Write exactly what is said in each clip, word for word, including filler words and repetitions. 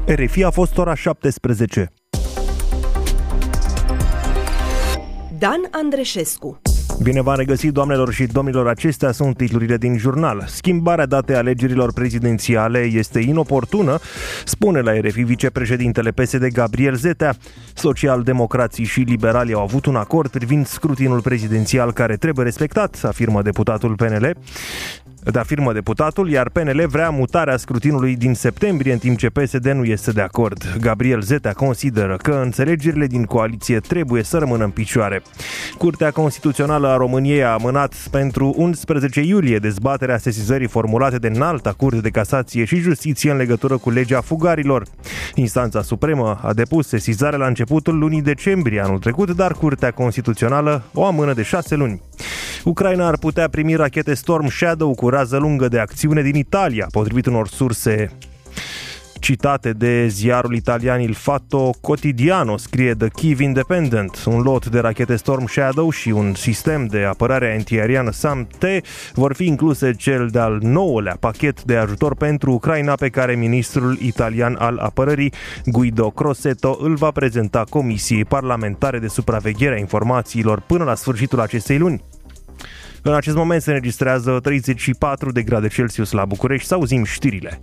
R F I a fost ora șaptesprezece. Dan Andreșescu. Bine v-am regăsit, doamnelor și domnilor, acestea sunt titlurile din jurnal. Schimbarea datei alegerilor prezidențiale este inoportună, spune la R F I vicepreședintele P S D Gabriel Zetea. Socialdemocrații și liberalii au avut un acord privind scrutinul prezidențial care trebuie respectat, afirmă deputatul P N L. De afirmă deputatul, iar P N L vrea mutarea scrutinului din septembrie, în timp ce P S D nu este de acord. Gabriel Zetea consideră că înțelegerile din coaliție trebuie să rămână în picioare. Curtea Constituțională a României a amânat pentru unsprezece iulie dezbaterea sesizării formulate de Înalta Curte de Casație și Justiție în legătură cu legea fugarilor. Instanța Supremă a depus sesizarea la începutul lunii decembrie anul trecut, dar Curtea Constituțională o amână de șase luni. Ucraina ar putea primi rachete Storm Shadow cu rază lungă de acțiune din Italia, potrivit unor surse citate de ziarul italian Il Fatto Quotidiano, scrie The Kyiv Independent. Un lot de rachete Storm Shadow și un sistem de apărare antiaeriană SAM-T vor fi incluse cel de-al nouălea pachet de ajutor pentru Ucraina, pe care ministrul italian al apărării Guido Crosetto îl va prezenta Comisiei Parlamentare de Supraveghere a Informațiilor până la sfârșitul acestei luni. În acest moment se înregistrează treizeci și patru de grade Celsius la București. Să auzim știrile.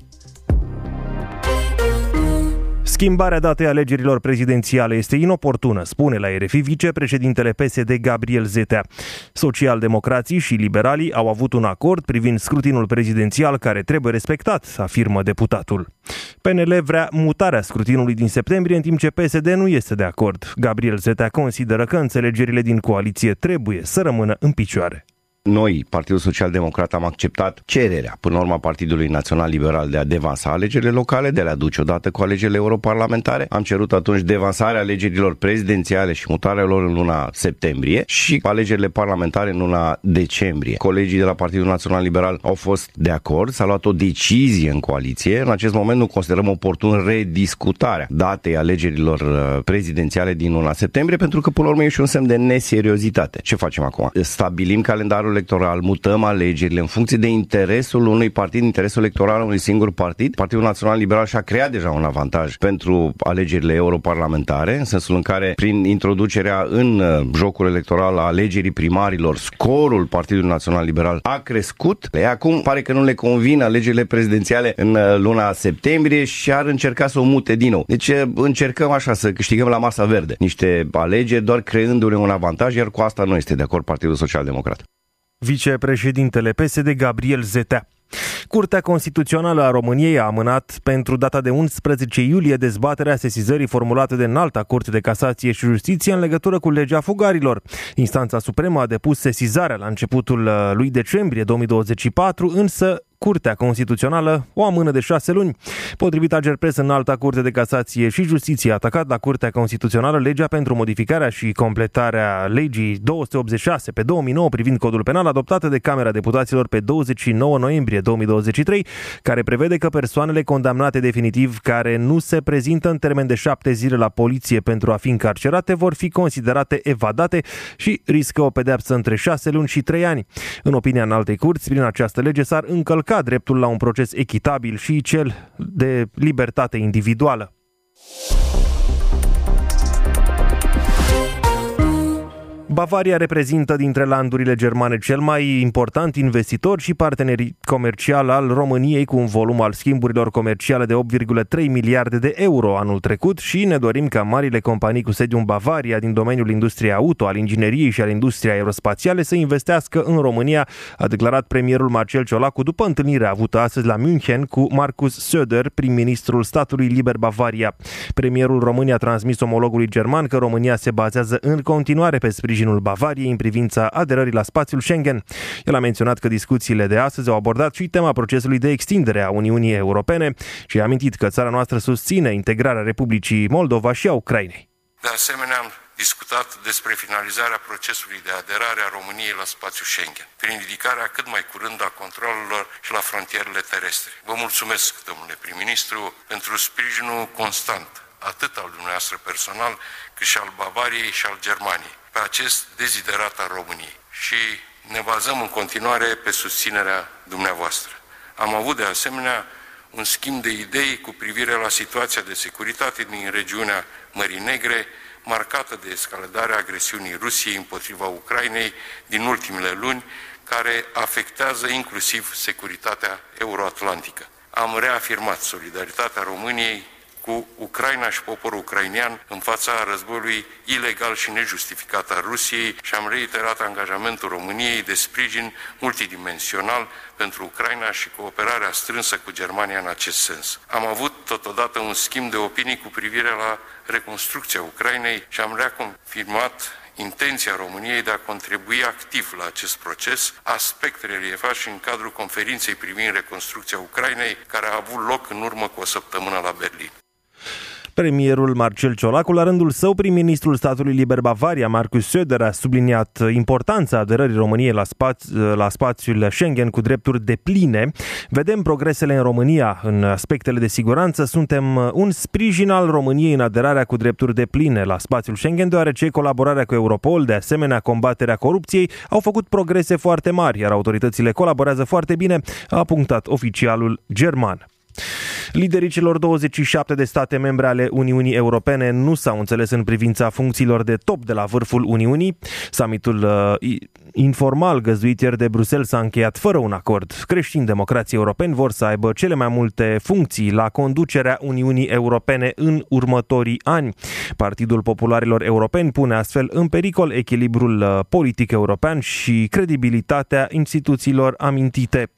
Schimbarea datei alegerilor prezidențiale este inoportună, spune la R F I vicepreședintele P S D Gabriel Zetea. Socialdemocrații și liberalii au avut un acord privind scrutinul prezidențial care trebuie respectat, afirmă deputatul. P N L vrea mutarea scrutinului din septembrie, în timp ce P S D nu este de acord. Gabriel Zetea consideră că înțelegerile din coaliție trebuie să rămână în picioare. Noi, Partidul Social Democrat, am acceptat cererea, până la urmă, Partidului Național Liberal de a devansa alegerile locale, de a le aduce odată cu alegerile europarlamentare. Am cerut atunci devansarea alegerilor prezidențiale și mutarea lor în luna septembrie și alegerile parlamentare în luna decembrie. Colegii de la Partidul Național Liberal au fost de acord, s-a luat o decizie în coaliție. În acest moment nu considerăm oportun rediscutarea datei alegerilor prezidențiale din luna septembrie, pentru că, până la urmă, e și un semn de neseriozitate. Ce facem acum? Stabilim calendarul electoral, mutăm alegerile în funcție de interesul unui partid, interesul electoral unui singur partid. Partidul Național Liberal și-a creat deja un avantaj pentru alegerile europarlamentare, în sensul în care, prin introducerea în jocul electoral a alegerii primarilor, scorul Partidului Național Liberal a crescut. Acum pare că nu le convin alegerile prezidențiale în luna septembrie și ar încerca să o mute din nou. Deci încercăm așa să câștigăm la masa verde niște alegeri, doar creându-le un avantaj, iar cu asta nu este de acord Partidul Social Democrat. Vicepreședintele P S D Gabriel Zetea. Curtea Constituțională a României a amânat pentru data de unsprezece iulie dezbaterea sesizării formulate de Înalta Curte de Casație și Justiție în legătură cu legea fugarilor. Instanța Supremă a depus sesizarea la începutul lui decembrie două mii douăzeci și patru, însă Curtea Constituțională o amână de șase luni. Potrivit Agerpres, Înalta Curte de Casație și Justiție a atacat la Curtea Constituțională legea pentru modificarea și completarea legii două sute optzeci și șase pe două mii nouă privind codul penal, adoptată de Camera Deputaților pe douăzeci și nouă noiembrie două mii douăzeci și trei, care prevede că persoanele condamnate definitiv care nu se prezintă în termen de șapte zile la poliție pentru a fi încarcerate vor fi considerate evadate și riscă o pedeapsă între șase luni și trei ani. În opinia Înaltei Curți, prin această lege s-ar încălca dreptul la un proces echitabil și cel de libertate individuală. Bavaria reprezintă dintre landurile germane cel mai important investitor și partener comercial al României, cu un volum al schimburilor comerciale de opt virgulă trei miliarde de euro anul trecut, și ne dorim ca marile companii cu sediu în Bavaria din domeniul industriei auto, al ingineriei și al industriei aerospațiale să investească în România, a declarat premierul Marcel Ciolacu după întâlnirea avută astăzi la München cu Markus Söder, prim-ministrul statului liber Bavaria. Premierul României a transmis omologului german că România se bazează în continuare pe sprijin Bavariei în privința aderării la spațiul Schengen. El a menționat că discuțiile de astăzi au abordat și tema procesului de extindere a Uniunii Europene și a amintit că țara noastră susține integrarea Republicii Moldova și a Ucrainei. De asemenea, am discutat despre finalizarea procesului de aderare a României la spațiul Schengen, prin ridicarea cât mai curând a controalelor și la frontierele terestre. Vă mulțumesc, domnule prim-ministru, pentru sprijinul constant, atât al dumneavoastră personal, cât și al Bavariei și al Germaniei, pe acest deziderat al României. Și ne bazăm în continuare pe susținerea dumneavoastră. Am avut de asemenea un schimb de idei cu privire la situația de securitate din regiunea Mării Negre, marcată de escaladarea agresiunii Rusiei împotriva Ucrainei din ultimele luni, care afectează inclusiv securitatea euroatlantică. Am reafirmat solidaritatea României cu Ucraina și poporul ucrainean în fața războiului ilegal și nejustificat al Rusiei și am reiterat angajamentul României de sprijin multidimensional pentru Ucraina și cooperarea strânsă cu Germania în acest sens. Am avut totodată un schimb de opinii cu privire la reconstrucția Ucrainei și am reconfirmat intenția României de a contribui activ la acest proces, aspect relievat și în cadrul conferinței privind reconstrucția Ucrainei, care a avut loc în urmă cu o săptămână la Berlin. Premierul Marcel Ciolacu, la rândul său, prim-ministrul statului liber Bavaria, Markus Söder, a subliniat importanța aderării României la, spaț- la spațiul Schengen cu drepturi depline. Vedem progresele în România în aspectele de siguranță. Suntem un sprijin al României în aderarea cu drepturi depline la spațiul Schengen, deoarece colaborarea cu Europol, de asemenea combaterea corupției, au făcut progrese foarte mari, iar autoritățile colaborează foarte bine, a punctat oficialul german. Liderii celor douăzeci și șapte de state membre ale Uniunii Europene nu s-au înțeles în privința funcțiilor de top de la vârful Uniunii. Summitul uh, informal găzduit ieri de Bruxelles s-a încheiat fără un acord. Creștini-democrații europeni vor să aibă cele mai multe funcții la conducerea Uniunii Europene în următorii ani. Partidul Popularilor Europeni pune astfel în pericol echilibrul politic european și credibilitatea instituțiilor amintite.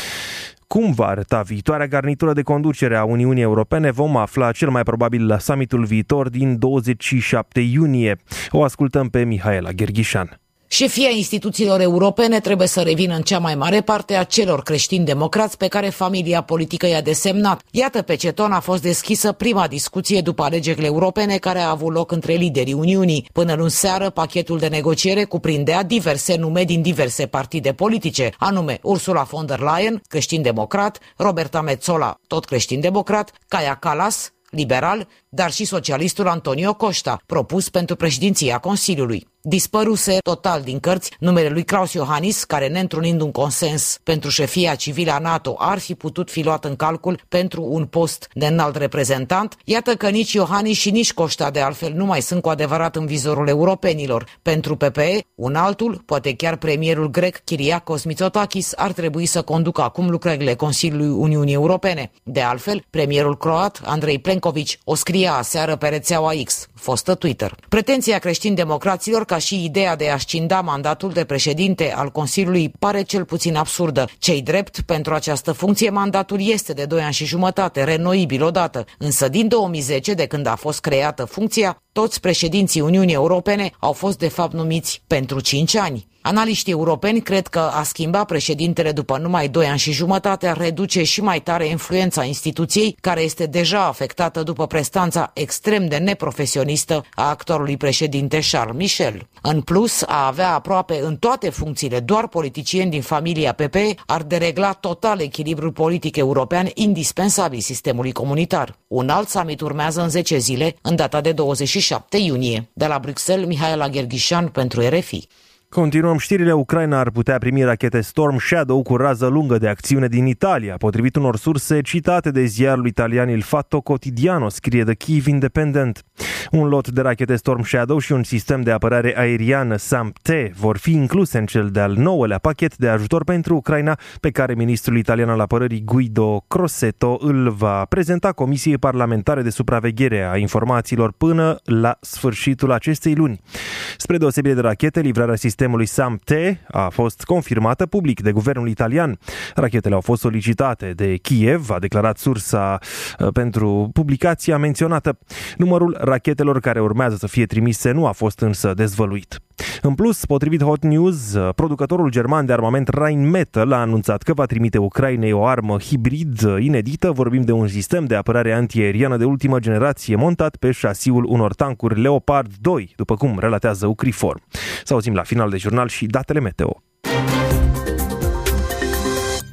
Cum va arăta viitoarea garnitură de conducere a Uniunii Europene vom afla cel mai probabil la summitul viitor din douăzeci și șapte iunie. O ascultăm pe Mihaela Gherghișan. Șefia instituțiilor europene trebuie să revină în cea mai mare parte a celor creștini-democrați pe care familia politică i-a desemnat. Iată, pe ce ton a fost deschisă prima discuție după alegerile europene care a avut loc între liderii Uniunii. Până luni seară, pachetul de negociere cuprindea diverse nume din diverse partide politice, anume Ursula von der Leyen, creștin-democrat, Roberta Metsola, tot creștin-democrat, Kaja Kallas, liberal, dar și socialistul Antonio Costa, propus pentru președinția Consiliului. Dispăruse total din cărți numele lui Klaus Iohannis, care, neîntrunind un consens pentru șefia civilă a NATO, ar fi putut fi luat în calcul pentru un post de înalt reprezentant. Iată că nici Iohannis și nici Costa, de altfel, nu mai sunt cu adevărat în vizorul europenilor. Pentru P P E, un altul, poate chiar premierul grec Kyriakos Mitsotakis, ar trebui să conducă acum lucrările Consiliului Uniunii Europene. De altfel, premierul croat, Andrei Plenković, o scria aseară pe rețeaua X, fostă Twitter. Pretenția creștin-democraților ca și ideea de a scinda mandatul de președinte al Consiliului pare cel puțin absurdă. Ce-i drept, pentru această funcție mandatul este de doi ani și jumătate, reînnoibil odată, însă din două mii zece, de când a fost creată funcția, toți președinții Uniunii Europene au fost de fapt numiți pentru cinci ani. Analiștii europeni cred că a schimba președintele după numai doi ani și jumătate ar reduce și mai tare influența instituției, care este deja afectată după prestanța extrem de neprofesionistă a actualului președinte Charles Michel. În plus, a avea aproape în toate funcțiile doar politicieni din familia P P E ar deregla total echilibrul politic european indispensabil sistemului comunitar. Un alt summit urmează în zece zile, în data de douăzeci și șapte iunie. De la Bruxelles, Mihaela Gherghișan pentru R F I. Continuăm știrile. Ucraina ar putea primi rachete Storm Shadow cu rază lungă de acțiune din Italia, potrivit unor surse citate de ziarul italian Il Fatto Quotidiano, scrie The Kyiv Independent. Un lot de rachete Storm Shadow și un sistem de apărare aeriană SAMP-T vor fi incluse în cel de-al nouălea pachet de ajutor pentru Ucraina, pe care ministrul italian al apărării Guido Crosetto îl va prezenta Comisiei Parlamentare de Supraveghere a Informațiilor până la sfârșitul acestei luni. Spre deosebire de rachete, livrarea sistemului SAMP-T a fost confirmată public de guvernul italian. Rachetele au fost solicitate de Kiev, a declarat sursa pentru publicația menționată. Numărul rachetelor care urmează să fie trimise nu a fost însă dezvăluit. În plus, potrivit Hot News, producătorul german de armament Rheinmetall a anunțat că va trimite Ucrainei o armă hibrid inedită. Vorbim de un sistem de apărare antiaeriană de ultimă generație montat pe șasiul unor tancuri Leopard doi, după cum relatează Ucriform. Să auzim la final de jurnal și datele meteo.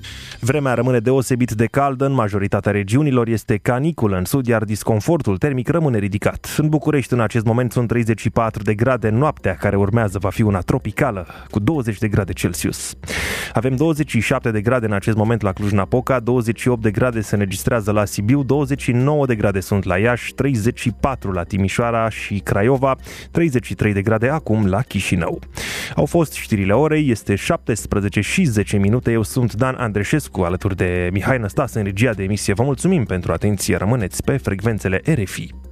Vremea rămâne deosebit de caldă în majoritatea regiunilor, este caniculă în sud, iar disconfortul termic rămâne ridicat. În București în acest moment sunt treizeci și patru de grade, noaptea care urmează va fi una tropicală cu douăzeci de grade Celsius. Avem douăzeci și șapte de grade în acest moment la Cluj-Napoca, douăzeci și opt de grade se înregistrează la Sibiu, douăzeci și nouă de grade sunt la Iași, treizeci și patru la Timișoara și Craiova, treizeci și trei de grade acum la Chișinău. Au fost știrile orei, este șaptesprezece și zece minute, eu sunt Dan Andreșescu, alături de Mihai Năstase în regia de emisie. Vă mulțumim pentru atenție, rămâneți pe frecvențele R F I.